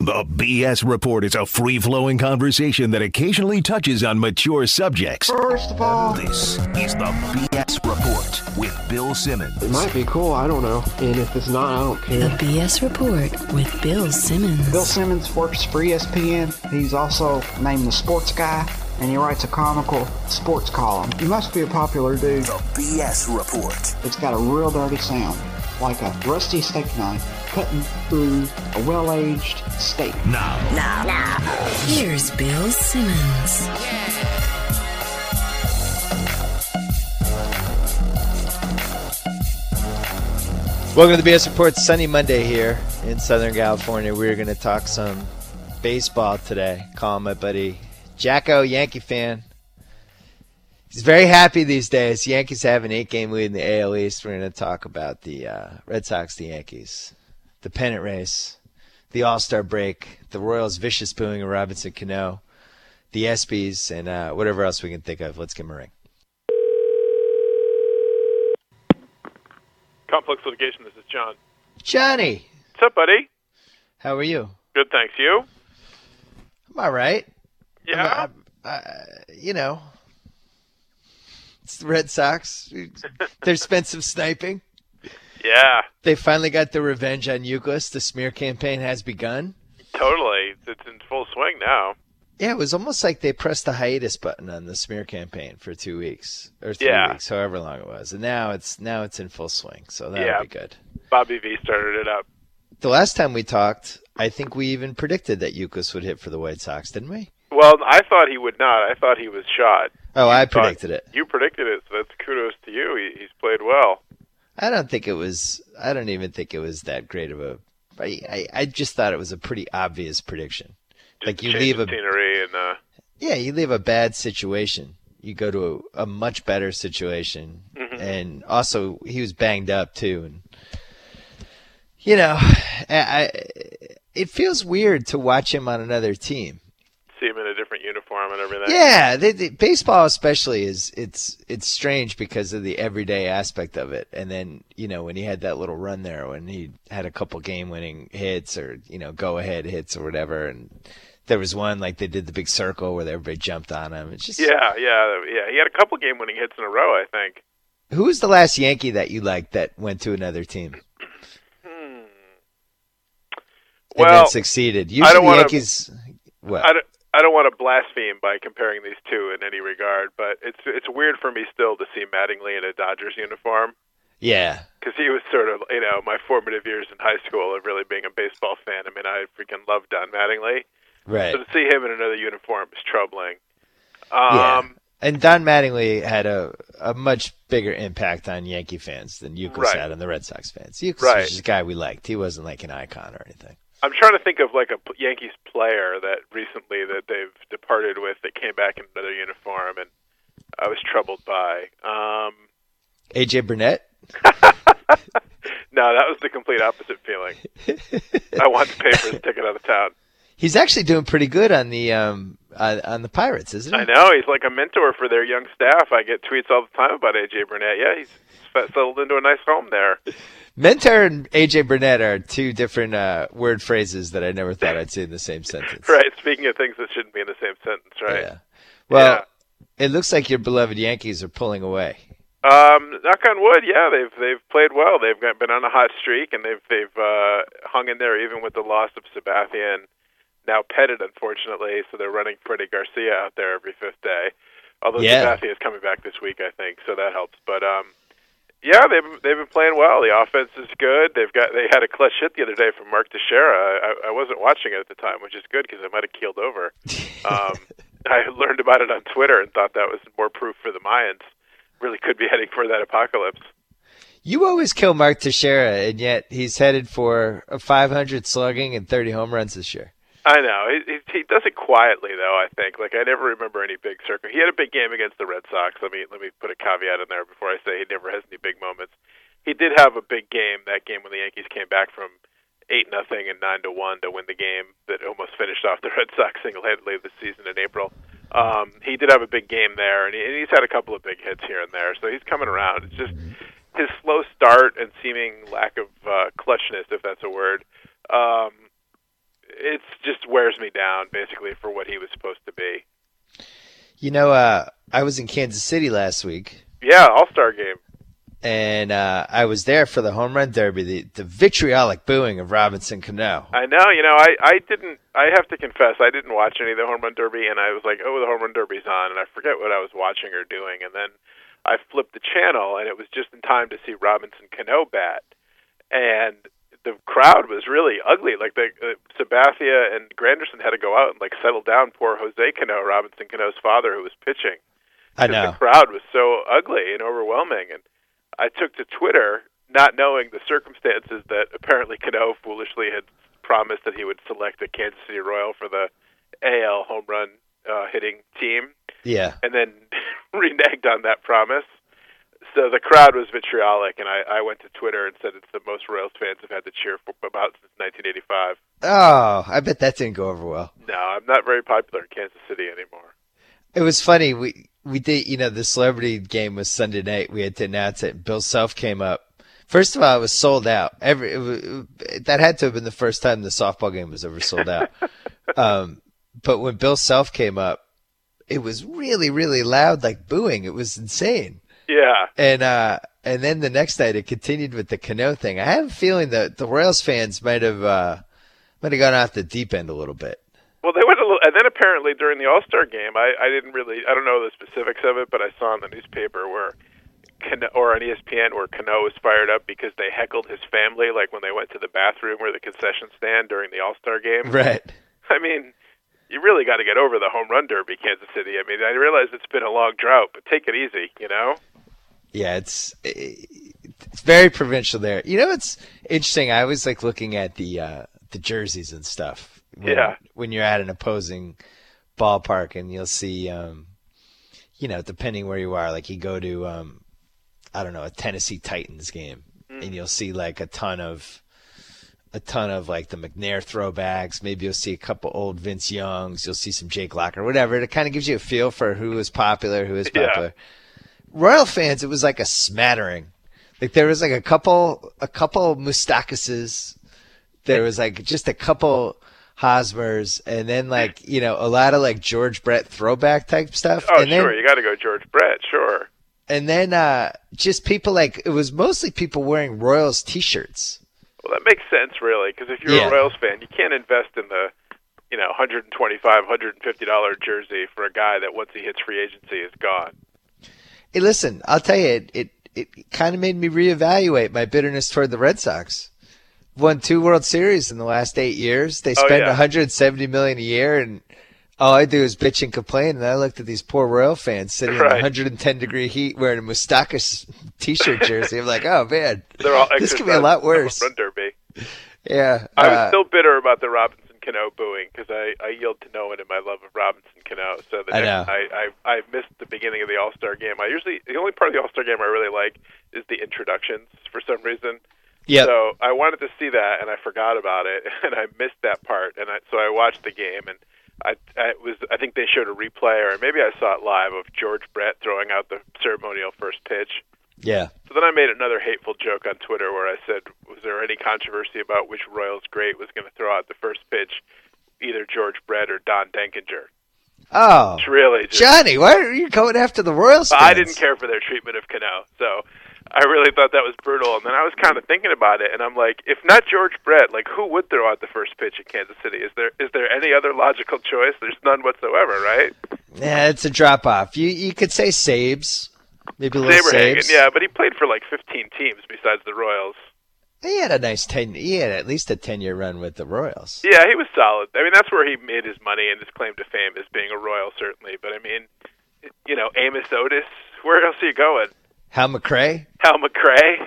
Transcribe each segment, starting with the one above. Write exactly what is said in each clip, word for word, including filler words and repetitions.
The B S Report is a free-flowing conversation that occasionally touches on mature subjects. First of all, This is the B S Report with Bill Simmons. it might be cool, I don't know. And if it's not, I don't care. The B S Report with Bill Simmons. Bill Simmons works for E S P N. He's also named the Sports Guy, and he writes a comical sports column. He must be a popular dude. The B S Report. It's got a real dirty sound, like a rusty steak knife cutting through a well-aged steak. Now, Now, now. Here's Bill Simmons. Welcome to the B S Report. Sunny Monday here in Southern California. We're going to talk some baseball today. Call my buddy Jacko, Yankee fan. He's very happy these days. Yankees have an eight-game lead in the A L East. We're going to talk about the uh, Red Sox, the Yankees, the pennant race, the All-Star break, the Royals' vicious booing of Robinson Cano, the ESPYs, and uh, whatever else we can think of. Let's give him a ring. Complex Litigation, this is John. Johnny, What's up, buddy? how are you? Good, thanks. You? I'm all right. Yeah? I'm, I'm, uh, you know, it's the Red Sox. There's been some sniping. Yeah, They finally got their revenge on Euclid. The smear campaign has begun. totally. It's in full swing now. Yeah, it was almost like they pressed the hiatus button on the smear campaign for two weeks or three Yeah. weeks, however long it was, and now it's now it's in full swing. So that'll Yeah. be good. Bobby V started it up. The last time we talked, I think we even predicted that Euclid would hit for the White Sox, didn't we? Well, I thought he would not. I thought he was shot. Oh, I thought- predicted it. You predicted it, so that's kudos to you. He, he's played well. I don't think it was. I don't even think it was that great of a. I I, I just thought it was a pretty obvious prediction. Just Like you change leave the a scenery and uh, yeah, you leave a bad situation, you go to a, a much better situation, Mhm. and also he was banged up too, and you know, I, I it feels weird to watch him on another team. see him in a different uniform and everything. Yeah, they, they, baseball especially is it's it's strange because of the everyday aspect of it. And then you know when he had that little run there, when he had a couple game-winning hits or you know go-ahead hits or whatever, and there was one like they did the big circle where everybody jumped on him. It's just Yeah, yeah, yeah. He had a couple game-winning hits in a row, I think. who was the last Yankee that you liked that went to another team Hmm. and Well, then succeeded? Usually don't the wanna- Yankees. What? I don't, I don't want to blaspheme by comparing these two in any regard, but it's it's weird for me still to see Mattingly in a Dodgers uniform Yeah. because he was sort of, you know, my formative years in high school of really being a baseball fan. I mean, I freaking loved Don Mattingly. Right. So to see him in another uniform is troubling. Yeah. Um, And Don Mattingly had a, a much bigger impact on Yankee fans than Euclid Right. had on the Red Sox fans. Euclid Right. was just a guy we liked. He wasn't like an icon or anything. I'm trying to think of like a p- Yankees player that recently that they've departed with that came back in another uniform, and I was troubled by. Um, A J Burnett? no, that was the complete opposite feeling. I want to pay for his ticket out of town. He's actually doing pretty good on the um on, on the Pirates, isn't he? I know, he's like a mentor for their young staff. I get tweets all the time about A J Burnett. Yeah, he's settled into a nice home there. Mentor and A J Burnett are two different uh, word phrases that I never thought I'd see in the same sentence. Right, speaking of things that shouldn't be in the same sentence, right? Yeah. Well, it looks like your beloved Yankees are pulling away. Um, knock on wood, yeah, they've they've played well. They've got, been on a hot streak, and they've they've uh, hung in there even with the loss of Sabathia, now petted, unfortunately. So they're running Freddie Garcia out there every fifth day. Although Yeah. Sabathia is coming back this week, I think, so that helps. But um, yeah, they've they've been playing well. The offense is good. They've got they had a clutch hit the other day from Mark Teixeira. I, I wasn't watching it at the time, which is good because I might have keeled over. Um, I learned about it on Twitter and thought that was more proof for the Mayans. Really could be heading for that apocalypse. You always kill Mark Teixeira, and yet he's headed for a five hundred slugging and thirty home runs this year. I know. He, he, he does it quietly, though, I think. Like, I never remember any big circle. He had a big game against the Red Sox. Let me let me put a caveat in there before I say he never has any big moments. He did have a big game, that game when the Yankees came back from eight nothing and nine to one to win the game that almost finished off the Red Sox single-handedly this season in April. Um, he did have a big game there, and, he, and he's had a couple of big hits here and there, so he's coming around. It's just his slow start and seeming lack of uh, clutchness, if that's a word, um, it just wears me down, basically, for what he was supposed to be. You know, uh, I was in Kansas City last week. Yeah, All-Star game. And uh, I was there for the home run derby, the, the vitriolic booing of Robinson Cano. I know, you know, I, I didn't, I have to confess, I didn't watch any of the home run derby, and I was like, oh, the home run derby's on, and I forget what I was watching or doing, and then I flipped the channel, and it was just in time to see Robinson Cano bat, and the crowd was really ugly. Like, the uh, Sabathia and Granderson had to go out and, like, settle down poor Jose Cano, Robinson Cano's father, who was pitching. I know. The crowd was so ugly and overwhelming, and I took to Twitter, not knowing the circumstances, that apparently Cano foolishly had promised that he would select a Kansas City Royal for the A L home run uh, hitting team. Yeah. And then reneged on that promise. So the crowd was vitriolic, and I, I went to Twitter and said it's the most Royals fans have had to cheer for about since nineteen eighty-five. Oh, I bet that didn't go over well. No, I'm not very popular in Kansas City anymore. It was funny. We we did, you know, the celebrity game was Sunday night. We had to announce it. Bill Self came up. First of all, it was sold out. Every it was, it, that had to have been the first time the softball game was ever sold out. um, but when Bill Self came up, it was really, really loud, like booing. It was insane. Yeah. And uh, and then the next night it continued with the Cano thing. I have a feeling that the Royals fans might have uh, might have gone off the deep end a little bit. Well, they went a little, and then apparently during the All-Star game, I, I didn't really, I don't know the specifics of it, but I saw in the newspaper where, Cano, or on E S P N, where Cano was fired up because they heckled his family, like when they went to the bathroom or the concession stand during the All-Star game. Right. I mean, you really got to get over the home run derby, Kansas City. I mean, I realize it's been a long drought, but take it easy, you know? Yeah, it's it's very provincial there. You know, it's interesting. I was like looking at the uh, the jerseys and stuff. When, yeah. When you're at an opposing ballpark, and you'll see, um, you know, depending where you are, like you go to, um, I don't know, a Tennessee Titans game, mm. and you'll see like a ton of, a ton of like the McNair throwbacks. Maybe you'll see a couple old Vince Youngs. You'll see some Jake Locker, whatever. It kind of gives you a feel for who is popular, who is popular. Yeah. Royal fans, it was like a smattering. Like there was like a couple, a couple Moustakas. There was like just a couple Hosmers, and then like, you know, a lot of like George Brett throwback type stuff. Oh, and sure. Then, you got to go George Brett. Sure. And then uh, just people like, it was mostly people wearing Royals t-shirts. Well, that makes sense, really, because if you're yeah. a Royals fan, you can't invest in the, you know, one hundred twenty-five dollars, one hundred fifty dollars jersey for a guy that once he hits free agency is gone. Hey, listen, I'll tell you, it, it, it kind of made me reevaluate my bitterness toward the Red Sox. Won two World Series in the last eight years. They spend oh, yeah. one hundred seventy million dollars a year, and all I do is bitch and complain. And I looked at these poor Royal fans sitting right. in one hundred ten degree heat wearing a Moustakas t-shirt jersey. I'm like, oh man, They're all this could be a lot worse. Run derby. Yeah, I was uh, still bitter about the Robinson Cano booing because I, I yield to no one in my love of Robinson Cano. So the I next, know. I, I I missed the beginning of the All Star game. I usually the only part of the All Star game I really like is the introductions for some reason. Yeah. So I wanted to see that, and I forgot about it, and I missed that part. And I, so I watched the game, and I, I was I think they showed a replay, or maybe I saw it live, of George Brett throwing out the ceremonial first pitch. Yeah. So then I made another hateful joke on Twitter where I said, was there any controversy about which Royals great was going to throw out the first pitch, either George Brett or Don Denkinger? Oh, it's really just, Johnny, why are you going after the Royals fans? I didn't care for their treatment of Cano, so I really thought that was brutal. And then I was kind of thinking about it, and I'm like, if not George Brett, like who would throw out the first pitch in Kansas City? Is there is there any other logical choice? There's none whatsoever, right? Yeah, it's a drop off. You you could say Sabes, maybe a little Saberhagen, Sabes. yeah, but he played for like fifteen teams besides the Royals. He had a nice ten. He had at least a ten-year run with the Royals. Yeah, he was solid. I mean, that's where he made his money and his claim to fame as being a Royal, certainly. But I mean, you know, Amos Otis. Where else are you going? Hal McRae. Hal McRae.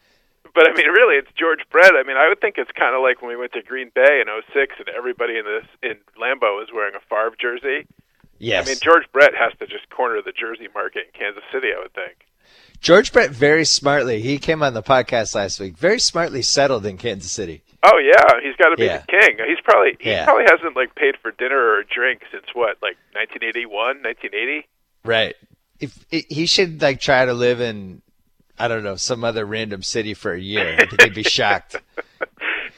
But I mean, really, it's George Brett. I mean, I would think it's kind of like when we went to Green Bay in oh six, and everybody in this in Lambeau was wearing a Favre jersey. Yes. I mean, George Brett has to just corner the jersey market in Kansas City, I would think. George Brett very smartly, he came on the podcast last week, very smartly settled in Kansas City. Oh, yeah, he's got to be yeah. the king. He's probably he yeah. probably hasn't, like, paid for dinner or a drink since, what, like nineteen eighty-one, nineteen eighty? Right. If it, he should, like, try to live in, I don't know, some other random city for a year. I think he'd be shocked. He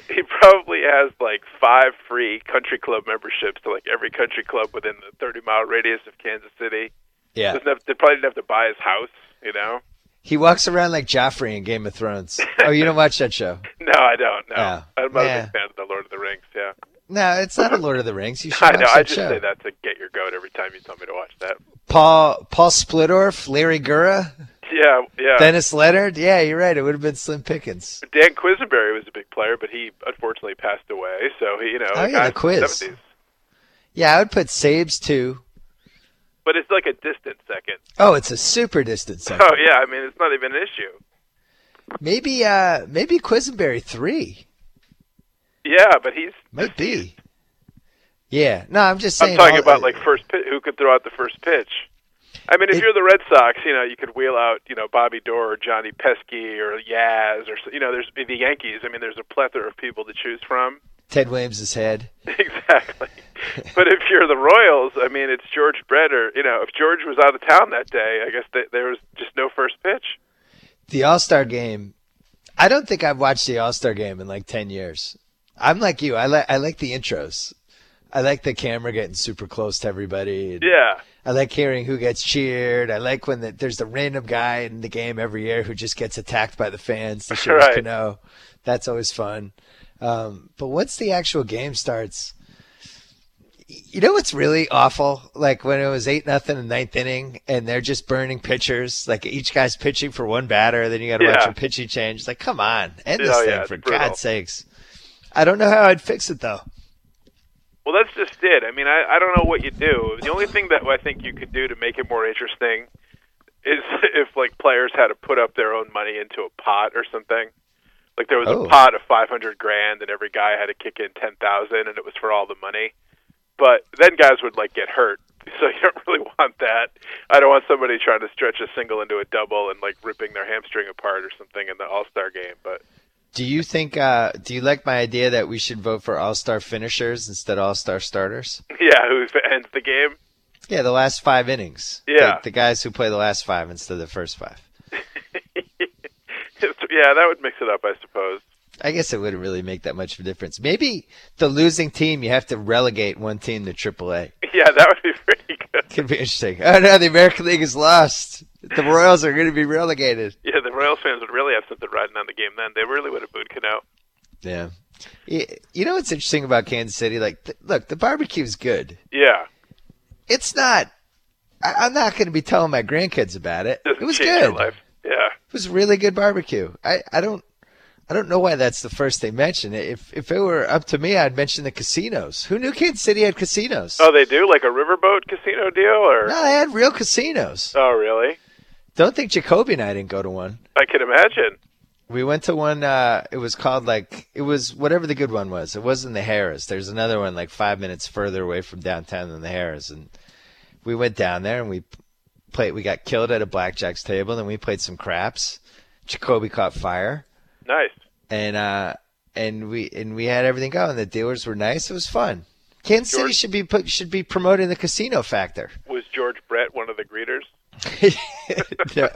probably has like five free country club memberships to like every country club within the thirty mile radius of Kansas City. Yeah. Doesn't have, they probably didn't have to buy his house, you know? He walks around like Joffrey in Game of Thrones. Oh, you don't watch that show? No, I don't. No, Oh, I'm not yeah. a big fan of the Lord of the Rings. Yeah, No, it's not a Lord of the Rings. You should I watch know. that I just show. say that to get your goat every time you tell me to watch that. Paul Paul Splittorff, Larry Gura, Yeah, yeah. Dennis Leonard. Yeah, you're right. It would have been Slim Pickens. Dan Quisenberry was a big player, but he unfortunately passed away. So he, you know, Oh, the yeah, guys the Quiz. in the seventies. Yeah, I would put Sabes too. But it's like a distant second. Oh, it's a super distant second. Oh yeah, I mean it's not even an issue. Maybe uh maybe Quisenberry three. Yeah, but he's Might be. Yeah. No, I'm just saying. I'm talking all- about like first pitch, who could throw out the first pitch. I mean, if It- you're the Red Sox, you know, you could wheel out, you know, Bobby Dorr or Johnny Pesky or Yaz or, you know, there's the Yankees. I mean, there's a plethora of people to choose from. Ted Williams' head. Exactly. But if you're the Royals, I mean, it's George Brett or, you know, if George was out of town that day, I guess th- there was just no first pitch. The All-Star game. I don't think I've watched the All-Star game in like ten years. I'm like you. I like I like the intros. I like the camera getting super close to everybody. and Yeah. I like hearing who gets cheered. I like when the, there's the random guy in the game every year who just gets attacked by the fans to show his Right. Cano. That's always fun. Um, but once the actual game starts, you know what's really awful? Like when it was eight nothing in the ninth inning, and they're just burning pitchers. Like each guy's pitching for one batter, then you got to watch Yeah. a pitching change. Like, come on, end this Oh, thing yeah, for it's brutal. God's sakes. I don't know how I'd fix it though. Well, that's just it. I mean, I, I don't know what you do. The only thing that I think you could do to make it more interesting is if, like, players had to put up their own money into a pot or something. Like, there was Oh. a pot of five hundred grand, and every guy had to kick in ten thousand, and it was for all the money. But then guys would, like, get hurt. So you don't really want that. I don't want somebody trying to stretch a single into a double and, like, ripping their hamstring apart or something in the All-Star game. But Do you think? Uh, do you like my idea that we should vote for all-star finishers instead of all-star starters? yeah, who ends the game? Yeah, the last five innings. Yeah. the, the guys who play the last five instead of the first five. Yeah, that would mix it up, I suppose. I guess it wouldn't really make that much of a difference. Maybe the losing team, you have to relegate one team to triple A. Yeah, that would be pretty good. Could be interesting. Oh no, the American League is lost. The Royals are going to be relegated. Yeah, the Royals fans would really have something riding on the game then. They really would have booed Cano. Yeah. You you know what's interesting about Kansas City? Like, th- look, the barbecue's good. Yeah. It's not. I, I'm not going to be telling my grandkids about it. Doesn't It was change good. your life. Yeah. It was really good barbecue. I, I don't I don't know why that's the first they mention. If if it were up to me, I'd mention the casinos. Who knew Kansas City had casinos? Oh, they do? Like a riverboat casino deal? Or No, they had real casinos. Oh, really? Don't think Jacoby and I didn't go to one. I can imagine. We went to one. Uh, it was called like it was whatever the good one was. It wasn't the Harris. There's another one like five minutes further away from downtown than the Harris, and we went down there and we played. We got killed at a blackjack's table, and then we played some craps. Jacoby caught fire. Nice. and uh, and we and we had everything going. The dealers were nice. It was fun. Kansas City George- should be put, should be promoting the casino factor. Was George Brett one of the greeters? No.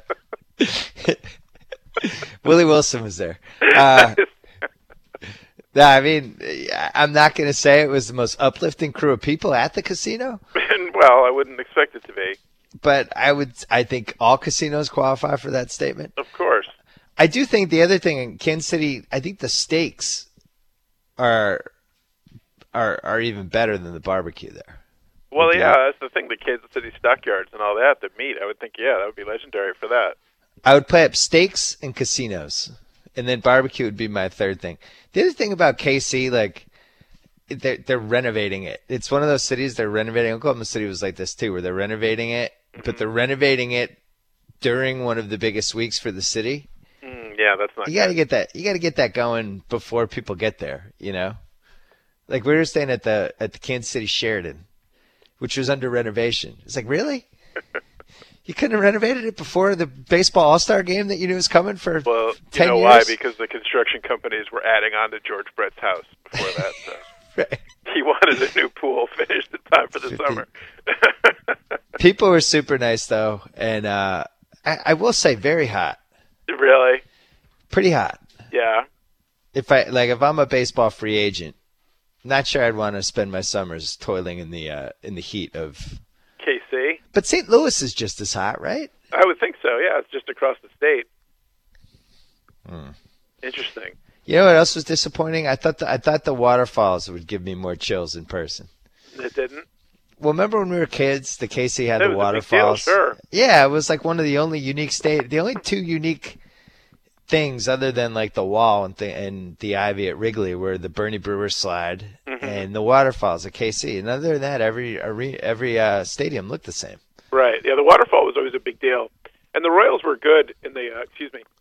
Willie Wilson was there. Uh, no, I mean, I'm not going to say it was the most uplifting crew of people at the casino, And, well, I wouldn't expect it to be. but I would. I think all casinos qualify for that statement. Of course. I do think the other thing in Kansas City, I think the steaks are are are even better than the barbecue there. Well, Would you- yeah, that's the thing. The Kansas City stockyards and all that, the meat, I would think, yeah, that would be legendary for that. I would play up steaks and casinos, and then barbecue would be my third thing. The other thing about K C, like, they're, they're renovating it. It's one of those cities they're renovating. Oklahoma City was like this too, where they're renovating it, but they're renovating it during one of the biggest weeks for the city. Mm, yeah, that's not You got to good. get that. You got to get that going before people get there. You know, like we were staying at the at the Kansas City Sheraton, which was under renovation. It's like, really? You couldn't have renovated it before the baseball All-Star game that you knew was coming for Well, you ten know years? why? Because the construction companies were adding on to George Brett's house before that. So. Right. He wanted a new pool finished in time for the summer. People were super nice though, and uh, I, I will say very hot, Really? pretty hot. Yeah. if I like if I'm a baseball free agent, not sure I'd want to spend my summers toiling in the uh, in the heat of K C. But Saint Louis is just as hot, right? I would think so. Yeah, it's just across the state. Hmm. Interesting. You know what else was disappointing? I thought the, I thought the waterfalls would give me more chills in person. It didn't. Well, remember when we were kids, the K C had It the was a big deal, waterfalls? sure. Yeah, it was like one of the only unique state, the only two unique things other than like the wall and the and the ivy at Wrigley were the Bernie Brewer slide Mm-hmm. and the waterfalls at K C. And other than that, every every, every uh, stadium looked the same. Right. Yeah, the waterfall was always a big deal, and the Royals were good in the uh, excuse me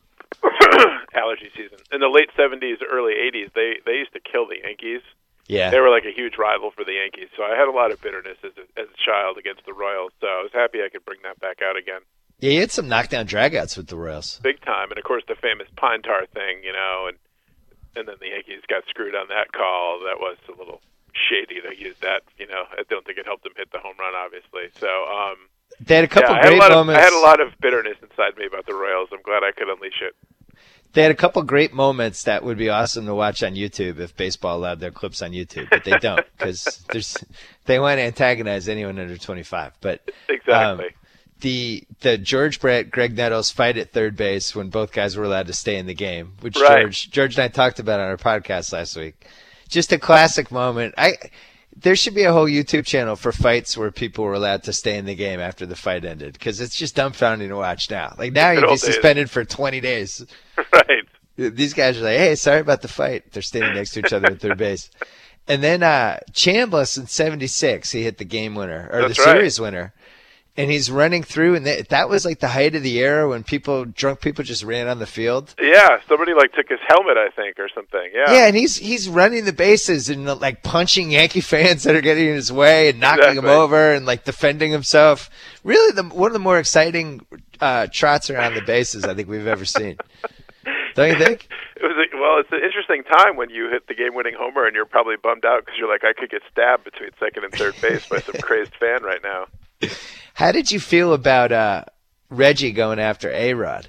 allergy season in the late seventies, early eighties. They they used to kill the Yankees. Yeah. They were like a huge rival for the Yankees, so I had a lot of bitterness as a, as a child against the Royals. So I was happy I could bring that back out again. Yeah, you had some knockdown dragouts with the Royals. Big time, and of course the famous pine tar thing, you know, and and then the Yankees got screwed on that call. That was a little shady. They used that, you know. I don't think it helped them hit the home run, obviously. So um, They had a couple yeah, I had great a lot moments. Of, I had a lot of bitterness inside me about the Royals. I'm glad I could unleash it. They had a couple great moments that would be awesome to watch on YouTube if baseball allowed their clips on YouTube, but they don't because there's they want to antagonize anyone under twenty-five. But Exactly. um, the the George Brett Greg Nettles fight at third base when both guys were allowed to stay in the game, which Right. George George and I talked about on our podcast last week. Just a classic moment. I there should be a whole YouTube channel for fights where people were allowed to stay in the game after the fight ended because it's just dumbfounding to watch now. Like now Good you'd be old days. suspended for twenty days. Right. These guys are like, hey, sorry about the fight. They're standing next to each other at third base. And then uh, Chambliss in seventy-six, he hit the game winner, or That's the right. series winner. And he's running through, and that, that was like the height of the era when people, drunk people just ran on the field. Yeah, somebody like took his helmet, I think, or something. Yeah. Yeah, and he's he's running the bases and like punching Yankee fans that are getting in his way and knocking Exactly. them over and like defending himself. Really, the one of the more exciting uh, trots around the bases I think we've ever seen. Don't you think? It was a, well, it's an interesting time when you hit the game-winning homer, and you're probably bummed out because you're like, I could get stabbed between second and third base by some crazed fan right now. How did you feel about uh, Reggie going after A-Rod?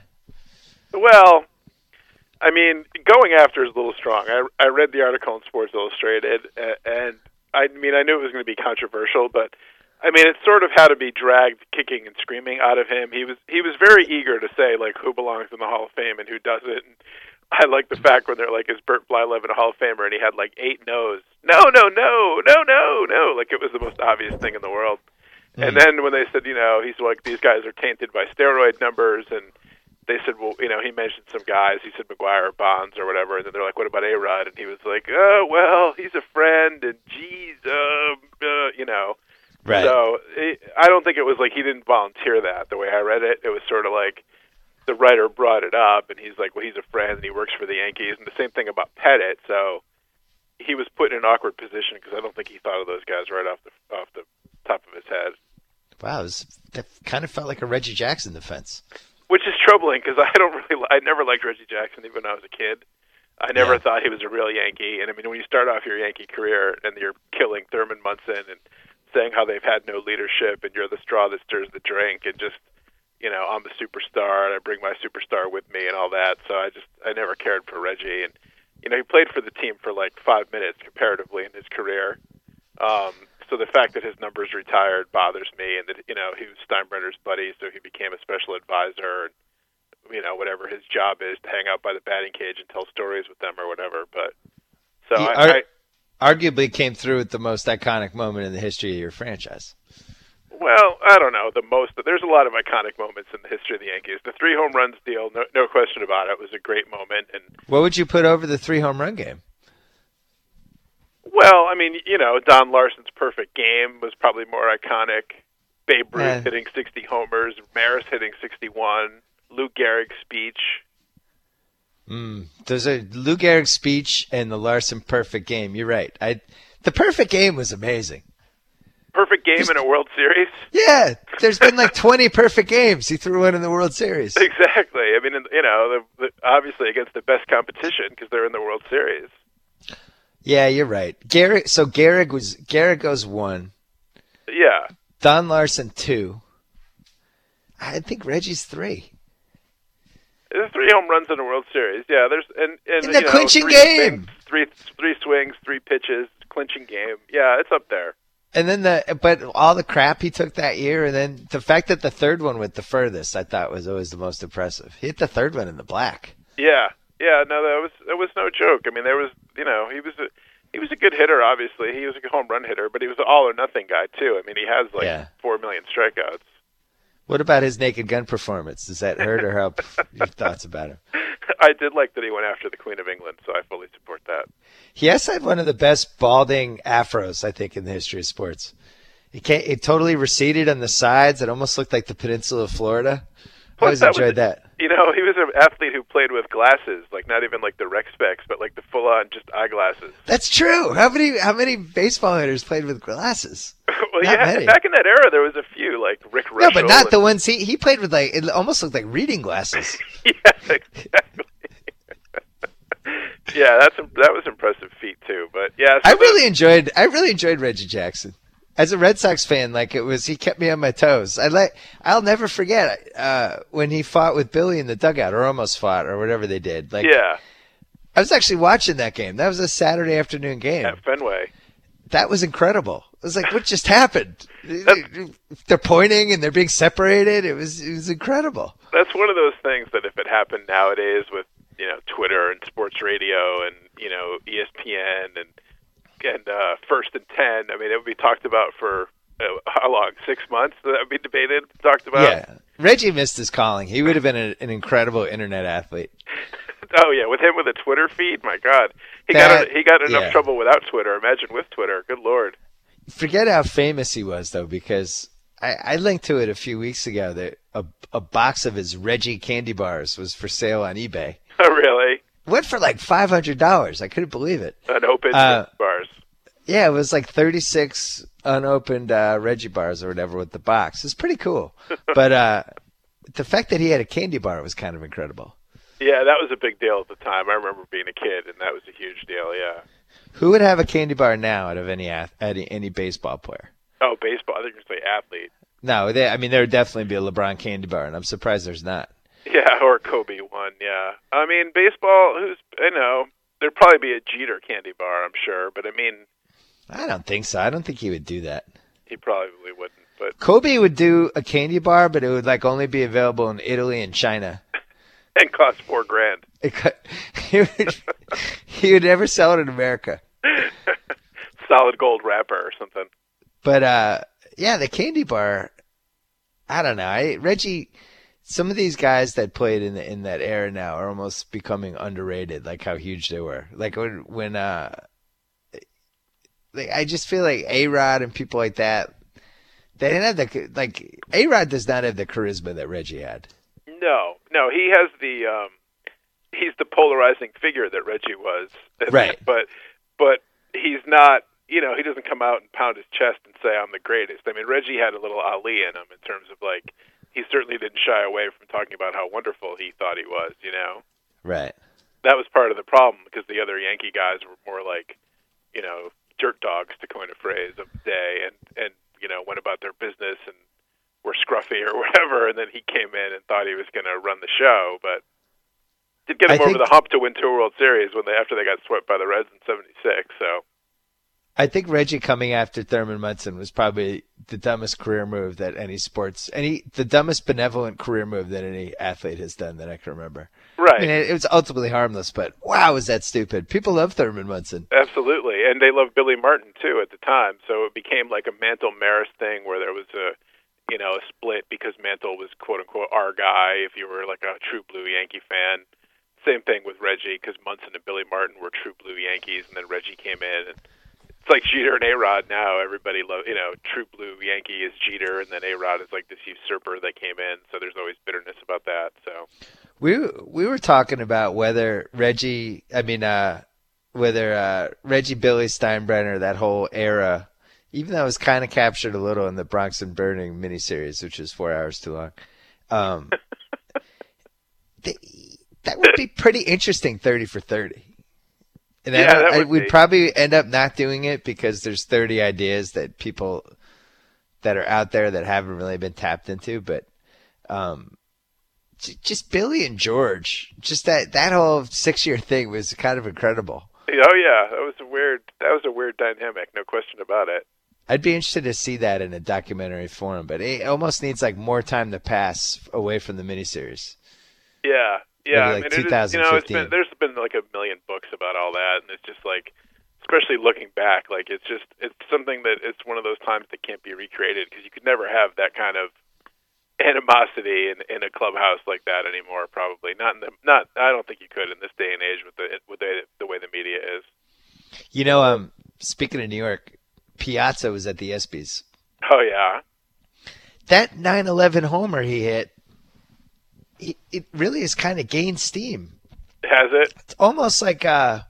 Well, I mean, going after is a little strong. I, I read the article in Sports Illustrated, uh, and I mean, I knew it was going to be controversial, but I mean, it sort of had to be dragged kicking and screaming out of him. He was he was very eager to say like who belongs in the Hall of Fame and who doesn't. And I like the fact when they're like, is Burt Blyleven a Hall of Famer? And he had like eight no's. No, no, no, no, no, no. Like it was the most obvious thing in the world. Mm. And then when they said, you know, he's like, these guys are tainted by steroid numbers, and they said, well, you know, he mentioned some guys. He said McGuire or Bonds or whatever, and then they're like, what about A-Rod? And he was like, oh, well, he's a friend, and geez, uh, uh, you know. Right. So it, I don't think it was like he didn't volunteer that. The way I read it, it was sort of like the writer brought it up, and he's like, well, he's a friend, and he works for the Yankees, and the same thing about Pettit. So he was put in an awkward position because I don't think he thought of those guys right off the off the top of his head. Wow, it was, that kind of felt like a Reggie Jackson defense. Which is troubling because I don't really, I never liked Reggie Jackson even when I was a kid. I never Yeah. thought he was a real Yankee. And I mean, when you start off your Yankee career and you're killing Thurman Munson and saying how they've had no leadership and you're the straw that stirs the drink and just, you know, I'm the superstar and I bring my superstar with me and all that. So I just, I never cared for Reggie. And, you know, he played for the team for like five minutes comparatively in his career. Um, so the fact that his numbers retired bothers me, and that, you know, he was Steinbrenner's buddy, so he became a special advisor, and, you know, whatever his job is, to hang out by the batting cage and tell stories with them or whatever. But so He I, ar- I arguably came through with the most iconic moment in the history of your franchise. well, I don't know the most, but there's a lot of iconic moments in the history of the Yankees. The three home runs deal, no, no question about it, was a great moment. And What would you put over the three home run game? well, I mean, you know, Don Larson's perfect game was probably more iconic. Babe Ruth Eh. hitting sixty homers, Maris hitting sixty-one, Lou Gehrig's speech. Mm, there's a Lou Gehrig speech and the Larson perfect game. You're right. I, the perfect game was amazing. Perfect game in a World Series? Yeah, there's been like twenty perfect games. He threw one in the World Series. Exactly. I mean, you know, the, the, obviously against the best competition because they're in the World Series. Yeah, you're right. Gehrig, so Gehrig was Gehrig goes one. Yeah. Don Larson two. I think Reggie's three. The three three home runs in a World Series. Yeah, there's and, and in the you know, clinching three game, swings, three three swings, three pitches, clinching game. Yeah, it's up there. And then the but all the crap he took that year, and then the fact that the third one went the furthest, I thought was always the most impressive. He hit the third one in the black. Yeah, yeah. No, that was that was no joke. I mean, there was you know he was a he was a good hitter. Obviously, he was a home run hitter, but he was an all or nothing guy too. I mean, he has like yeah. four million strikeouts. What about his Naked Gun performance? Does that hurt or help your thoughts about him? I did like that he went after the Queen of England, so I fully support that. He has had one of the best balding afros, I think, in the history of sports. It, can't, it totally receded on the sides. It almost looked like the peninsula of Florida. I always that enjoyed was, that. You know, he was an athlete who played with glasses, like not even like the rec specs, but like the full-on just eyeglasses. That's true. How many how many baseball hitters played with glasses? well, not yeah, many. Back in that era, there was a few, like Rick Russell. No, but not and, the ones he he played with. Like it almost looked like reading glasses. yeah, exactly. yeah, that's a, that was an impressive feat too. But yeah, so I really enjoyed I really enjoyed Reggie Jackson. As a Red Sox fan, like it was, he kept me on my toes. I like, I'll never forget uh, when he fought with Billy in the dugout, or almost fought, or whatever they did. Like, yeah, I was actually watching that game. That was a Saturday afternoon game at Fenway. That was incredible. It was like, what just happened? They're pointing and they're being separated. It was, it was incredible. That's one of those things that if it happened nowadays with you know Twitter and sports radio and you know E S P N and and uh, First and Ten. I mean, it would be talked about for uh, how long? Six months? That would be debated, talked about. Yeah, Reggie missed his calling. He would have been a, an incredible internet athlete. oh yeah, with him with a Twitter feed, my God, he That, got he got enough yeah. trouble without Twitter. Imagine with Twitter. Good Lord. Forget how famous he was though, because I, I linked to it a few weeks ago that a, a box of his Reggie candy bars was for sale on eBay. Oh really? Went for like five hundred dollars. I couldn't believe it. Unopened Uh, bars. Yeah, it was like thirty-six unopened uh, Reggie bars or whatever with the box. It's pretty cool. But uh, the fact that he had a candy bar was kind of incredible. Yeah, that was a big deal at the time. I remember being a kid, and that was a huge deal, yeah. Who would have a candy bar now out of any ath- any, any baseball player? Oh, baseball. I think you say athlete. No, they, I mean, there would definitely be a LeBron candy bar, and I'm surprised there's not. Yeah, or Kobe one, yeah. I mean, baseball, who's, you know, there'd probably be a Jeter candy bar, I'm sure, but I mean... I don't think so. I don't think he would do that. He probably wouldn't, but... Kobe would do a candy bar, but it would like only be available in Italy and China. And cost four grand. It could, he, would, he would never sell it in America. Solid gold wrapper or something. But, uh, yeah, the candy bar, I don't know. I, Reggie... Some of these guys that played in the, in that era now are almost becoming underrated, like how huge they were. Like when, when uh, like I just feel like A-Rod and people like that, they didn't have the, like, A-Rod does not have the charisma that Reggie had. No, no, he has the, um, he's the polarizing figure that Reggie was. Right. But, but he's not, you know, he doesn't come out and pound his chest and say, I'm the greatest. I mean, Reggie had a little Ali in him in terms of like, he certainly didn't shy away from talking about how wonderful he thought he was, you know? Right. That was part of the problem because the other Yankee guys were more like, you know, dirt dogs, to coin a phrase, of the day, and, and you know, went about their business and were scruffy or whatever, and then he came in and thought he was going to run the show, but did get him I over think, the hump to win two World Series when they after they got swept by the Reds in seventy-six, so... I think Reggie coming after Thurman Munson was probably the dumbest career move that any sports, any the dumbest benevolent career move that any athlete has done that I can remember. Right. I mean, it, it was ultimately harmless, but wow, was that stupid. People love Thurman Munson. Absolutely, and they loved Billy Martin, too, at the time, so it became like a Mantle-Maris thing where there was a, you know, a split because Mantle was, quote-unquote, our guy if you were like a true blue Yankee fan. Same thing with Reggie because Munson and Billy Martin were true blue Yankees, and then Reggie came in and it's like Jeter and A-Rod now. Everybody love, you know, true blue Yankee is Jeter, and then A-Rod is like this usurper that came in. So there's always bitterness about that. So we we were talking about whether Reggie, I mean, uh, whether uh, Reggie, Billy Steinbrenner, that whole era, even though it was kind of captured a little in the Bronx and Burning miniseries, which is four hours too long. Um, they, that would be pretty interesting, thirty for thirty. And yeah, I, that I, would we'd be. probably end up not doing it because there's thirty ideas that people that are out there that haven't really been tapped into. But um, just Billy and George, just that, that whole six-year thing was kind of incredible. Oh yeah, that was a weird that was a weird dynamic, no question about it. I'd be interested to see that in a documentary form, but it almost needs like more time to pass away from the miniseries. Yeah, yeah. Maybe like I mean, it is, you know, it's been, there's been like a million books about all that, and it's just like, especially looking back, like it's just it's something that it's one of those times that can't be recreated because you could never have that kind of animosity in, in a clubhouse like that anymore. Probably not. In the, not. I don't think you could in this day and age with the with the, the way the media is. You know, um, speaking of New York, Piazza was at the ESPYs. Oh yeah. That nine eleven homer he hit, he, it really has kind of gained steam. Has it? It's almost like uh,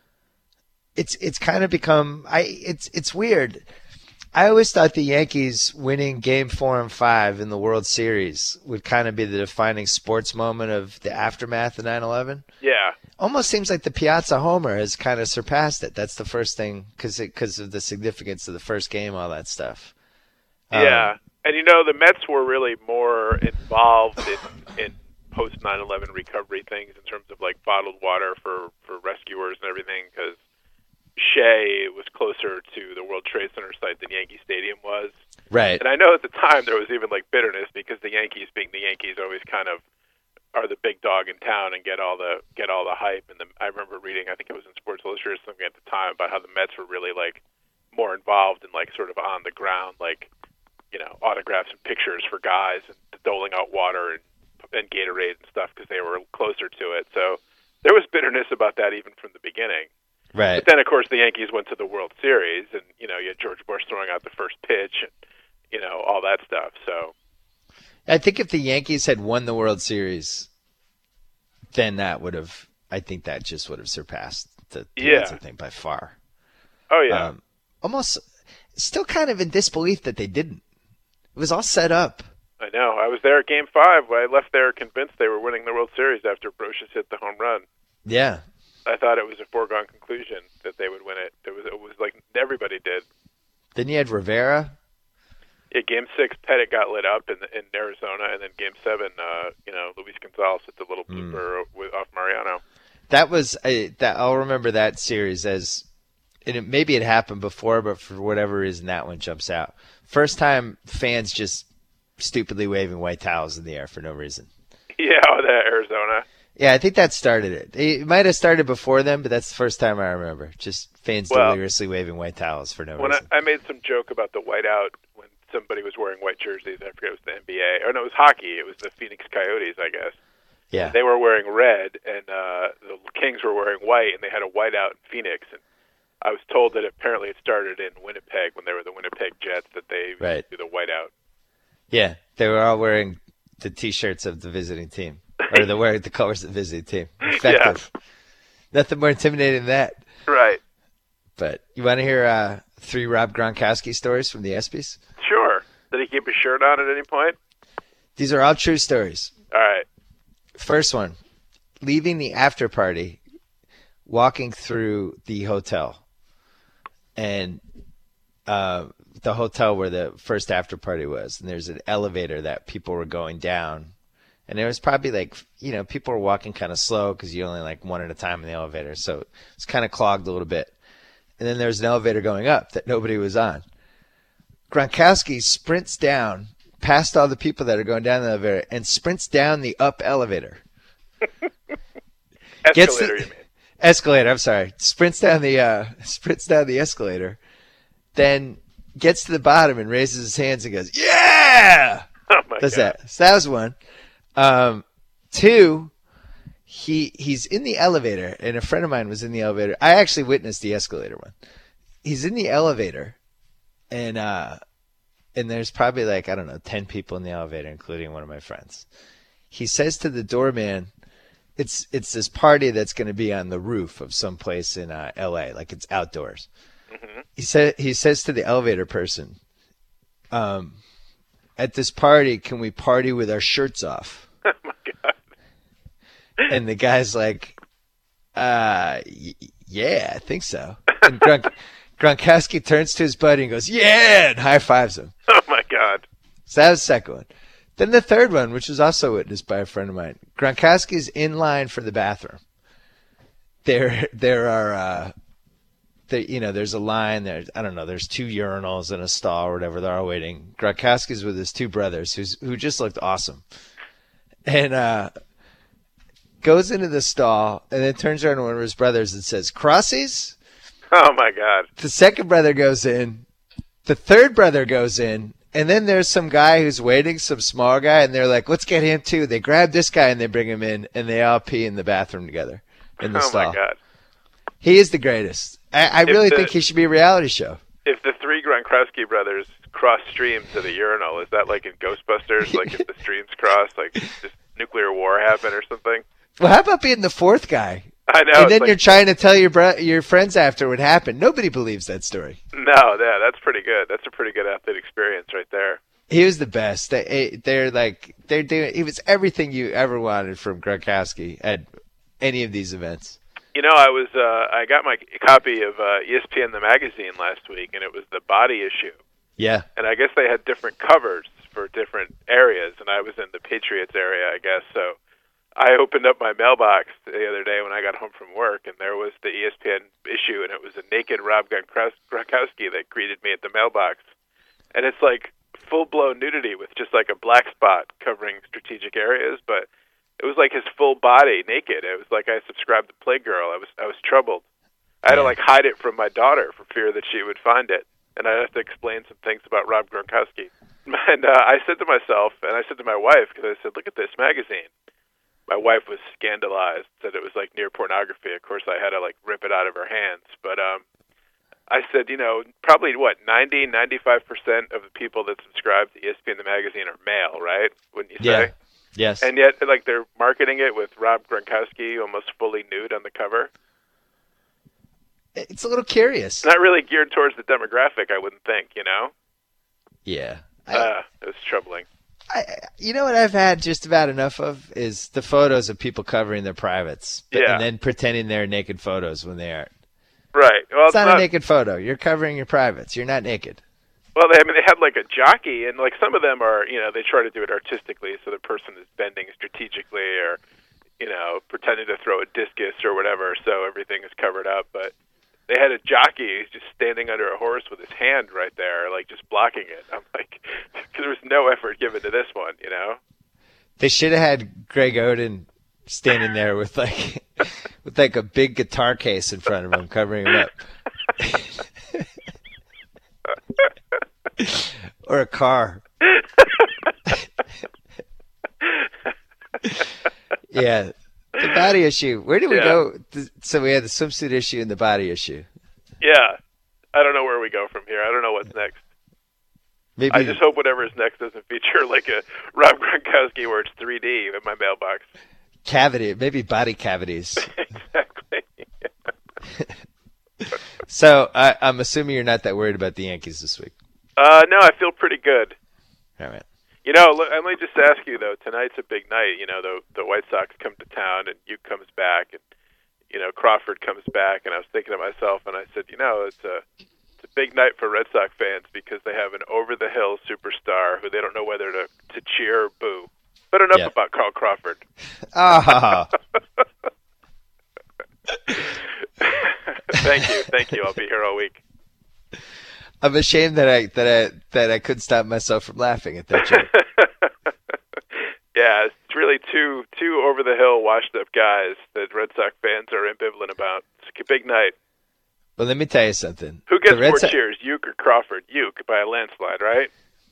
it's it's kind of become. I it's it's weird. I always thought the Yankees winning Game Four and Five in the World Series would kind of be the defining sports moment of the aftermath of nine eleven. Yeah. Almost seems like the Piazza homer has kind of surpassed it. That's the first thing because because of the significance of the first game, all that stuff. Yeah, um, and you know the Mets were really more involved in, in post nine eleven recovery things in terms of like bottled water for, for rescuers and everything because Shea was closer to the World Trade Center site than Yankee Stadium was. Right. And I know at the time there was even like bitterness because the Yankees, being the Yankees, always kind of are the big dog in town and get all the get all the hype. And the, I remember reading, I think it was in Sports Illustrated or something at the time about how the Mets were really like more involved in like sort of on the ground, like you know autographs and pictures for guys and doling out water and, and Gatorade and stuff because they were closer to it. So there was bitterness about that even from the beginning. Right. But then, of course, the Yankees went to the World Series, and you know, you had George Bush throwing out the first pitch, and you know, all that stuff. So, I think if the Yankees had won the World Series, then that would have. I think that just would have surpassed the Piazza yeah. thing by far. Oh yeah. Um, almost, still kind of in disbelief that they didn't. It was all set up. I know. I was there at Game Five. I left there convinced they were winning the World Series after Brocious hit the home run. Yeah. I thought it was a foregone conclusion that they would win it. It was, it was like everybody did. Then you had Rivera. Yeah, Game Six, Pettit got lit up in in Arizona, and then Game Seven, uh, you know, Luis Gonzalez hit the little blooper mm. with, off Mariano. That was a, that. I'll remember that series as, and it, maybe it happened before, but for whatever reason, that one jumps out. First time fans just stupidly waving white towels in the air for no reason. Yeah, that Arizona. Yeah, I think that started it. It might have started before then, but that's the first time I remember. Just fans well, deliriously waving white towels for no when reason. I, I made some joke about the whiteout when somebody was wearing white jerseys. I forget it was the N B A. Or no, it was hockey. It was the Phoenix Coyotes, I guess. Yeah. They were wearing red, and uh, the Kings were wearing white, and they had a whiteout in Phoenix. And I was told that apparently it started in Winnipeg when they were the Winnipeg Jets, that they right. do the whiteout. Yeah, they were all wearing the T-shirts of the visiting team. Or the wearing the colors of the visiting team. Effective. Yeah. Nothing more intimidating than that. Right. But you want to hear uh, three Rob Gronkowski stories from the ESPYs? Sure. Did he keep his shirt on at any point? These are all true stories. All right. First one. Leaving the after party, walking through the hotel. And uh, the hotel where the first after party was. And there's an elevator that people were going down. And there was probably like, you know, people were walking kind of slow because you're only like one at a time in the elevator. So it's kind of clogged a little bit. And then there's an elevator going up that nobody was on. Gronkowski sprints down past all the people that are going down the elevator and sprints down the up elevator. Escalator, the, you mean? Escalator, I'm sorry. Sprints down the uh, sprints down the escalator. Then gets to the bottom and raises his hands and goes, yeah! Oh, my Does God. that. So that was one. Um, two, he he's in the elevator, and a friend of mine was in the elevator. I actually witnessed the escalator one. He's in the elevator, and uh, and there's probably like, I don't know, ten people in the elevator, including one of my friends. He says to the doorman, it's it's this party that's going to be on the roof of some place in uh, L A, like it's outdoors. Mm-hmm. He said he says to the elevator person, um, at this party, can we party with our shirts off? Oh, my God. And the guy's like, uh, y- yeah, I think so. And Gronk- Gronkowski turns to his buddy and goes, yeah, and high fives him. Oh, my God. So that was the second one. Then the third one, which was also witnessed by a friend of mine. Gronkowski's in line for the bathroom. There, there are, uh, there, you know, there's a line there. I don't know. There's two urinals in a stall or whatever. They're all waiting. Gronkowski's with his two brothers, who's who just looked awesome, and uh, goes into the stall and then turns around to one of his brothers and says, "Crossies." Oh my God. The second brother goes in. The third brother goes in. And then there's some guy who's waiting, some small guy, and they're like, let's get him too. They grab this guy and they bring him in, and they all pee in the bathroom together in the oh stall. my God. He is the greatest. I, I really the, think he should be a reality show. If the three Gronkowski brothers cross streams to the urinal, is that like in Ghostbusters? Like if the streams cross, like just nuclear war happen or something? Well, how about being the fourth guy? I know. And then like, you're trying to tell your bro- your friends after what happened. Nobody believes that story. No, yeah, that's pretty good. That's a pretty good athlete experience right there. He was the best. They, they're like they're doing. He was everything you ever wanted from Gronkowski at any of these events. You know, I was uh, I got my copy of uh, E S P N the magazine last week, and it was the body issue. Yeah. And I guess they had different covers for different areas, and I was in the Patriots area, I guess. So I opened up my mailbox the other day when I got home from work, and there was the E S P N issue, and it was a naked Rob Gronkowski that greeted me at the mailbox. And it's like full-blown nudity with just like a black spot covering strategic areas, but it was like his full body naked. It was like I subscribed to Playgirl. I was I was troubled. I had to like hide it from my daughter for fear that she would find it, and I'd have to explain some things about Rob Gronkowski. And uh, I said to myself, and I said to my wife, because I said, look at this magazine. My wife was scandalized, said it was like near pornography. Of course, I had to like rip it out of her hands. But um, I said, you know, probably what, ninety, ninety-five percent of the people that subscribe to E S P N the magazine are male, right? Wouldn't you say? Yeah. Yes. And yet, like, they're marketing it with Rob Gronkowski almost fully nude on the cover. It's a little curious. It's not really geared towards the demographic, I wouldn't think, you know? Yeah. I, uh, it was troubling. I, you know what I've had just about enough of is the photos of people covering their privates, but, yeah. and then pretending they're naked photos when they aren't. Right. Well, it's, it's not, not a naked photo. You're covering your privates. You're not naked. Well, they, I mean, they had like a jockey, and like some of them are, you know, they try to do it artistically, so the person is bending strategically, or, you know, pretending to throw a discus or whatever, so everything is covered up. But they had a jockey who's just standing under a horse with his hand right there, like just blocking it. I'm like, there was no effort given to this one, you know. They should have had Greg Oden standing there with like, with like a big guitar case in front of him, covering him up. Or a car. Yeah. The body issue. Where do we yeah. go? So we had the swimsuit issue and the body issue. Yeah. I don't know where we go from here. I don't know what's next. Maybe I just hope whatever is next doesn't feature like a Rob Gronkowski where it's three D in my mailbox. Cavity. Maybe body cavities. Exactly. So I, I'm assuming you're not that worried about the Yankees this week. Uh, no, I feel pretty good. All right. You know, look, let me just ask you though. Tonight's a big night. You know, the the White Sox come to town, and Uke comes back, and you know Crawford comes back. And I was thinking to myself, and I said, you know, it's a it's a big night for Red Sox fans because they have an over the hill superstar who they don't know whether to to cheer or boo. But enough yeah. about Carl Crawford. Ah. Thank you, thank you. I'll be here all week. I'm ashamed that I that I that I couldn't stop myself from laughing at that joke. Yeah, it's really two two over the hill, washed up guys that Red Sox fans are ambivalent about. It's a big night. Well, let me tell you something. Who gets Red more So- cheers, Uke or Crawford? Uke by a landslide, right?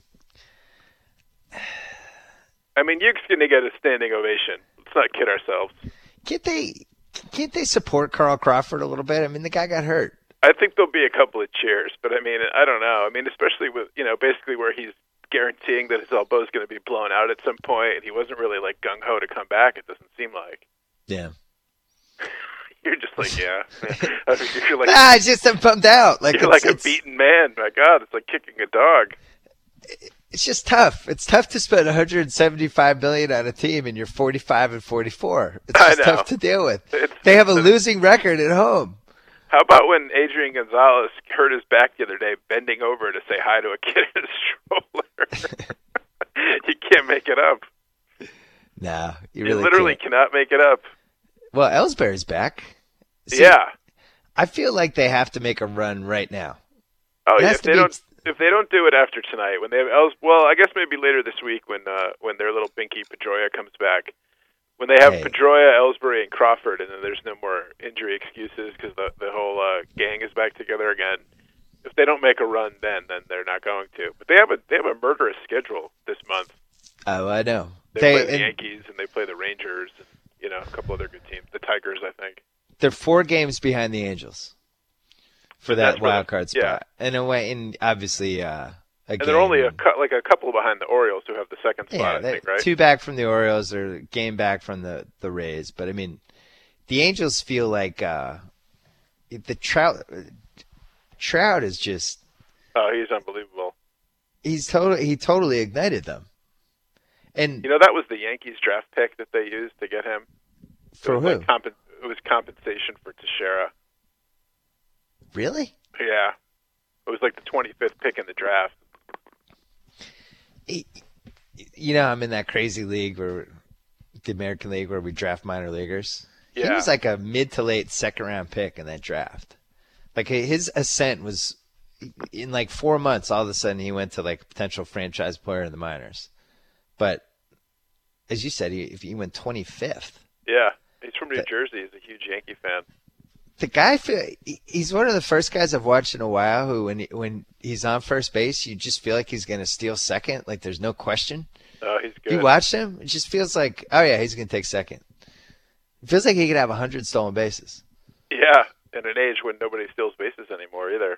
I mean, Uke's going to get a standing ovation. Let's not kid ourselves. Can't they? Can't they support Carl Crawford a little bit? I mean, the guy got hurt. I think there'll be a couple of cheers, but I mean, I don't know. I mean, especially with, you know, basically where he's guaranteeing that his elbow is going to be blown out at some point, and he wasn't really like gung-ho to come back, it doesn't seem like. Yeah. You're just like, yeah. You're like, ah, it's just I'm bummed out. Like you're it's, like a it's, beaten man. My God, it's like kicking a dog. It's just tough. It's tough to spend one hundred seventy-five million dollars on a team, and you're forty-five and forty-four. It's I just know. tough to deal with. It's, they have a it's, losing record at home. How about when Adrian Gonzalez hurt his back the other day, bending over to say hi to a kid in a stroller? You can't make it up. No, you You really literally can't. cannot make it up. Well, Ellsbury's back. See, Yeah. I feel like they have to make a run right now. Oh, It yeah. has If to they be- don't, if they don't do it after tonight, when they have Els, well, I guess maybe later this week when uh, when their little Binky Pedroia comes back, when they have Hey. Pedroia, Ellsbury, and Crawford, and then there's no more injury excuses because the the whole uh, gang is back together again. If they don't make a run, then then they're not going to. But they have a they have a murderous schedule this month. Oh, I know. They, They, play the and Yankees and they play the Rangers and you know a couple other good teams. The Tigers, I think. they're four games behind the Angels for That's that where wild the- card yeah. spot. And away, and obviously, uh, a And game. they're only a cou- like a couple behind the Orioles who have the second spot. yeah, I think, they're right? two back from the Orioles or game back from the, the Rays. But I mean, the Angels feel like uh, the Trout. Trout is just Oh, he's unbelievable. he's totally he totally ignited them. And You know, that was the Yankees draft pick that they used to get him. for it was who? Like compen- it was compensation for Teixeira. Really? Yeah. It was like the twenty-fifth pick in the draft. He- you know, I'm in that crazy league where the American League where we draft minor leaguers. He Yeah. was like a mid to late second round pick in that draft. Like his ascent was in like four months. All of a sudden, he went to like a potential franchise player in the minors. But as you said, he, if he went twenty-fifth. Yeah. He's from New That- Jersey. He's a huge Yankee fan. The guy, fe- he's one of the first guys I've watched in a while who, when he, when he's on first base, you just feel like he's going to steal second. Like there's no question. Oh, he's good. You watch him, it just feels like, oh yeah, he's going to take second. It feels like he could have a hundred stolen bases. Yeah. In an age when nobody steals bases anymore either.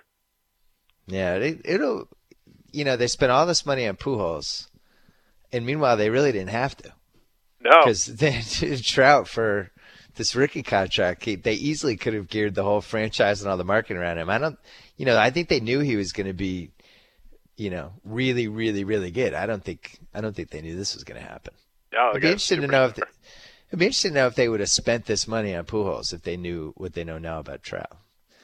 Yeah, it, it'll. You know, they spent all this money on Pujols, and meanwhile, they really didn't have to No. because they did Trout for this rookie contract. He, they easily could have geared the whole franchise and all the marketing around him. I don't. You know, I think they knew he was going to be, you know, really, really, really good. I don't think. I don't think they knew this was going to happen. No, It'd be interesting to know if. They, it'd be interesting to know if they would have spent this money on Pujols if they knew what they know now about Trout.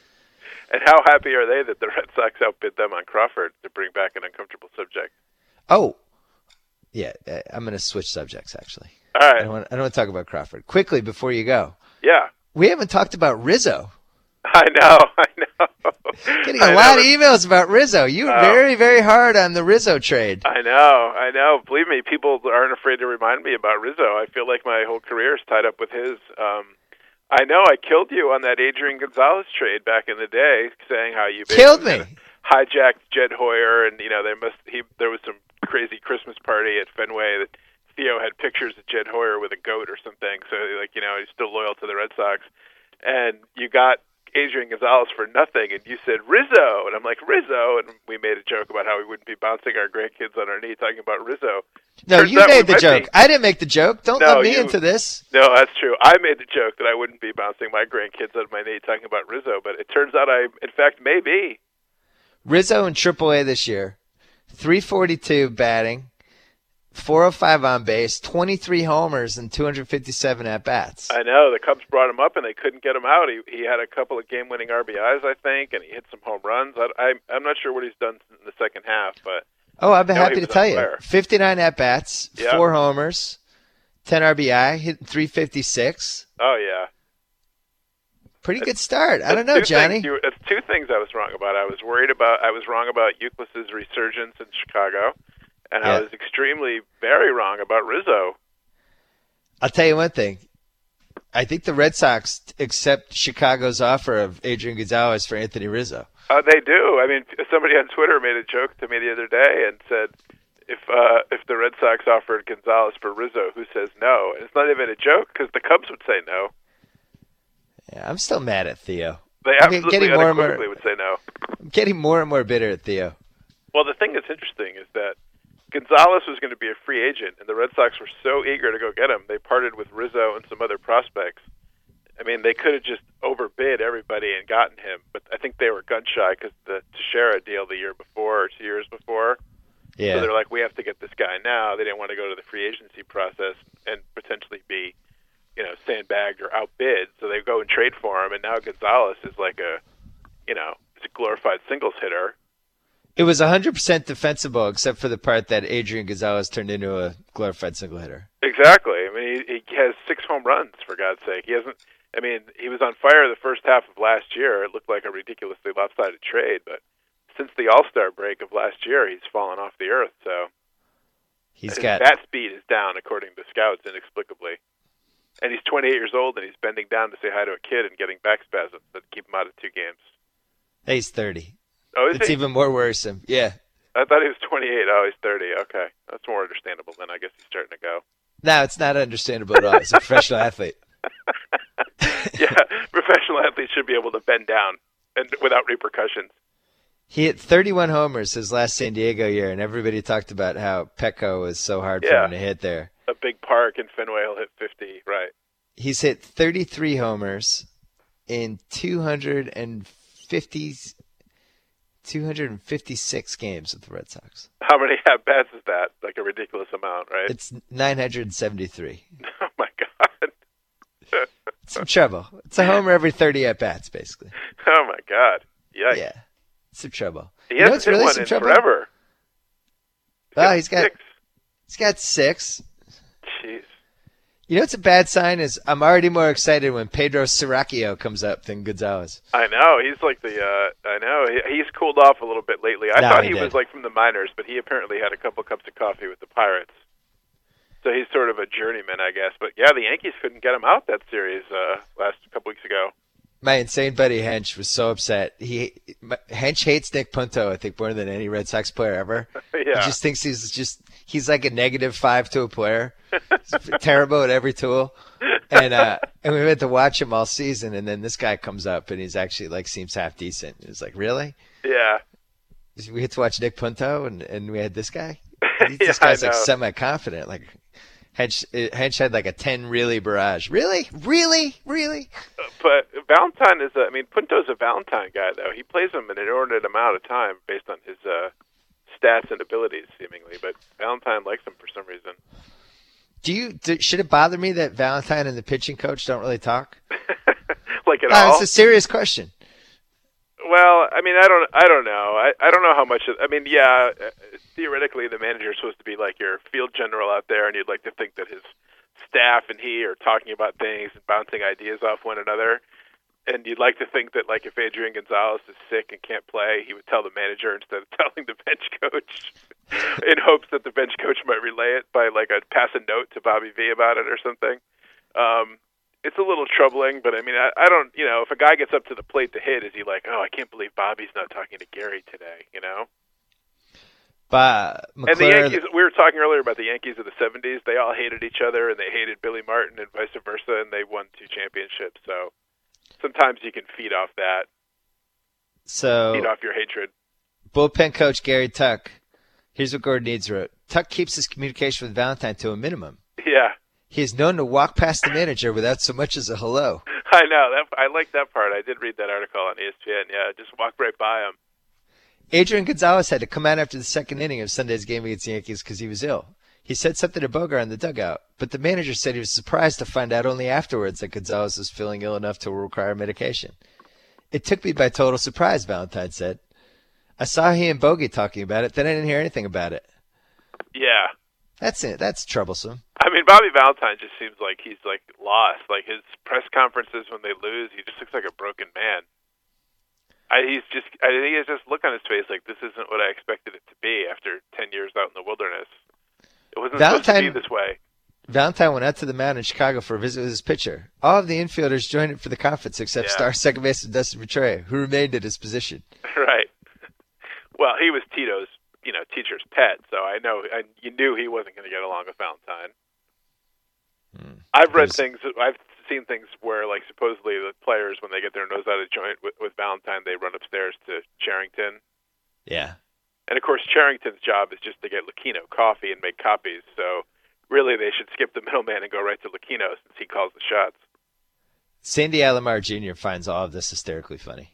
And how happy are they that the Red Sox outbid them on Crawford to bring back an uncomfortable subject? Oh, yeah. uh, I'm going to switch subjects, actually. All I right. don't, want, I don't want to talk about Crawford. Quickly, before you go, Yeah. we haven't talked about Rizzo. I know. I know. Getting I a lot know. of emails about Rizzo. You were Oh. very, very hard on the Rizzo trade. I know, I know. Believe me, people aren't afraid to remind me about Rizzo. I feel like my whole career is tied up with his. Um, I know I killed you on that Adrian Gonzalez trade back in the day, saying how you Killed basically me. hijacked Jed Hoyer, and you know there must he there was some crazy Christmas party at Fenway that Theo had pictures of Jed Hoyer with a goat or something. So like you know he's still loyal to the Red Sox, and you got Adrian Gonzalez for nothing, and you said Rizzo, and I'm like Rizzo, and we made a joke about how we wouldn't be bouncing our grandkids on our knee talking about Rizzo. No, Turns you out we made the might joke. be. I didn't make the joke. Don't No, let me you- into this. No, that's true. I made the joke that I wouldn't be bouncing my grandkids on my knee talking about Rizzo, but it turns out I, in fact, may be. Rizzo in triple A this year, three forty-two batting, four oh five on base, twenty-three homers, and two hundred fifty-seven at-bats. I know. The Cubs brought him up, and they couldn't get him out. He he had a couple of game-winning R B Is, I think, and he hit some home runs. I, I, I'm not sure what he's done in the second half, but Oh, I've been No, happy he to was tell on you. fire. fifty-nine at-bats, Yeah. four homers, ten R B I, hitting three fifty-six. oh, yeah. Pretty good start. I don't That's know, two Johnny. Things you, that's two things I was wrong about. I was worried about, I was wrong about Euclid's resurgence in Chicago, and Yeah. I was extremely, very wrong about Rizzo. I'll tell you one thing. I think the Red Sox accept Chicago's offer of Adrian Gonzalez for Anthony Rizzo. Uh, they do. I mean, somebody on Twitter made a joke to me the other day and said, if uh, if the Red Sox offered Gonzalez for Rizzo, who says no? And it's not even a joke because the Cubs would say no. Yeah, I'm still mad at Theo. They I'm absolutely getting more and more- unequivocally would say no. I'm getting more and more bitter at Theo. Well, the thing that's interesting is that Gonzalez was going to be a free agent, and the Red Sox were so eager to go get him, they parted with Rizzo and some other prospects. I mean, they could have just overbid everybody and gotten him, but I think they were gun-shy because the Teixeira deal the year before or two years before. Yeah. So they're like, we have to get this guy now. They didn't want to go to the free agency process and potentially be, you know, sandbagged or outbid. So they go and trade for him, and now Gonzalez is like a, you know, he's a glorified singles hitter. It was one hundred percent defensible, except for the part that Adrian Gonzalez turned into a glorified single hitter. Exactly. I mean, he, he has six home runs, for God's sake. He hasn't. I mean, he was on fire the first half of last year. It looked like a ridiculously lopsided trade, but since the All-Star break of last year, he's fallen off the earth. So he's his got bat speed is down, according to scouts, inexplicably. And he's twenty-eight years old, and he's bending down to say hi to a kid and getting back spasms that keep him out of two games. He's thirty. Oh, is It's he? even more worrisome. Yeah. I thought he was twenty-eight. Oh, he's thirty. Okay. That's more understandable then. I guess he's starting to go. No, it's not understandable at all. He's a professional athlete. Yeah, professional athletes should be able to bend down and without repercussions. He hit thirty-one homers his last San Diego year, and everybody talked about how Petco was so hard for Yeah. him to hit there. A big park in Fenway will hit fifty, right? He's hit thirty-three homers in two hundred fifty, two hundred fifty-six games with the Red Sox. How many at-bats is that? Like a ridiculous amount, right? It's nine hundred seventy-three. Oh, my God. It's some trouble. It's a homer every thirty at-bats, basically. Oh, my God. Yikes. Yeah, some trouble. He You know hasn't what's hit really one some in trouble? forever. Well, he's got Six. he's got six. Jeez. You know what's a bad sign is I'm already more excited when Pedro Serracchio comes up than Gonzalez. I know. He's like the, uh, I know. He, he's cooled off a little bit lately. I No, thought he he, did. was like from the minors, but he apparently had a couple cups of coffee with the Pirates. So he's sort of a journeyman, I guess. But yeah, the Yankees couldn't get him out that series uh, last couple weeks ago. My insane buddy Hench was so upset. He Hench hates Nick Punto, I think, more than any Red Sox player ever. Yeah. He just thinks he's just he's like a negative five to a player. He's terrible at every tool. And uh, and we went to watch him all season, and then this guy comes up and he's actually like seems half decent. It was like, really? Yeah. We had to watch Nick Punto, and, and we had this guy. Yeah, This guy's I like know. semi-confident. Like Hench, Hench had like a ten really barrage. Really, really, really. But Valentine is, a, I mean, Punto's a Valentine guy, though. He plays him an inordinate amount of time based on his uh, stats and abilities, seemingly. But Valentine likes him for some reason. Do you do, should it bother me that Valentine and the pitching coach don't really talk? Like at No, all? it's a serious question. Well, I mean, I don't, I don't know. I, I don't know how much. I mean, yeah, uh, theoretically, the manager is supposed to be like your field general out there, and you'd like to think that his staff and he are talking about things and bouncing ideas off one another. And you'd like to think that, like, if Adrian Gonzalez is sick and can't play, he would tell the manager instead of telling the bench coach, in hopes that the bench coach might relay it by, like, a pass a note to Bobby V about it or something. Um, it's a little troubling, but I mean, I, I don't, you know, if a guy gets up to the plate to hit, is he like, oh, I can't believe Bobby's not talking to Gary today, you know? But And the McClure, Yankees, we were talking earlier about the Yankees of the seventies. They all hated each other, and they hated Billy Martin and vice versa, and they won two championships. So sometimes you can feed off that, so feed off your hatred. bullpen coach Gary Tuck. Here's what Gordon Needs wrote. Tuck keeps his communication with Valentine to a minimum. Yeah, He is known to walk past the manager without so much as a hello. I know. That I like that part. I did read that article on E S P N. Yeah, just walk right by him. Adrian Gonzalez had to come out after the second inning of Sunday's game against the Yankees because he was ill. He said something to Bogart in the dugout, but the manager said he was surprised to find out only afterwards that Gonzalez was feeling ill enough to require medication. It took me by total surprise, Valentine said. I saw he and Bogey talking about it, then I didn't hear anything about it. Yeah. That's it. That's troublesome. I mean, Bobby Valentine just seems like he's like lost. Like his press conferences when they lose, he just looks like a broken man. I, he's just, I think he has just look on his face like this isn't what I expected it to be after ten years out in the wilderness. It wasn't supposed to Valentine- be this way. Valentine went out to the mound in Chicago for a visit with his pitcher. All of the infielders joined him for the conference except Yeah. star second baseman Dustin Pedroia, who remained at his position. Right. Well, he was Tito's, you know, teacher's pet, so I know, I, you knew he wasn't going to get along with Valentine. Hmm. I've read There's- things, I've seen things where, like, supposedly the players, when they get their nose out of joint with, with Valentine, they run upstairs to Charrington. Yeah. And, of course, Charrington's job is just to get Lucchino coffee and make copies, so really they should skip the middleman and go right to Lucchino since he calls the shots. Sandy Alomar Junior finds all of this hysterically funny.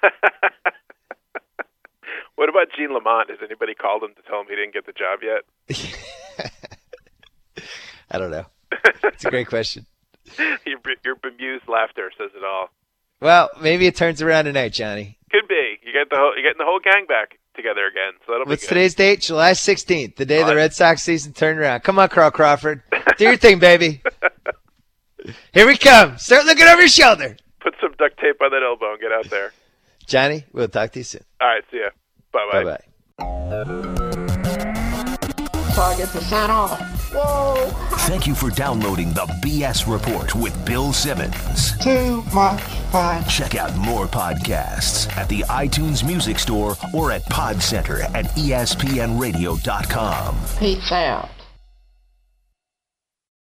What about Gene Lamont? Has anybody called him to tell him he didn't get the job yet? I don't know. It's a great question. your, your bemused laughter says it all. Well, maybe it turns around tonight, Johnny. Could be. You get the whole, you're getting the whole gang back. together again. So that'll What's be good. today's date? July sixteenth, the day All the right. Red Sox season turned around. Come on, Carl Crawford. Do your thing, baby. Here we come. Start looking over your shoulder. Put some duct tape on that elbow and get out there. Johnny, we'll talk to you soon. All right, see ya. Bye-bye. Bye-bye. So I get to sign off. Whoa! Thank you for downloading the B S Report with Bill Simmons. Too much fun. Check out more podcasts at the iTunes Music Store or at Pod Center at E S P N radio dot com. Peace out.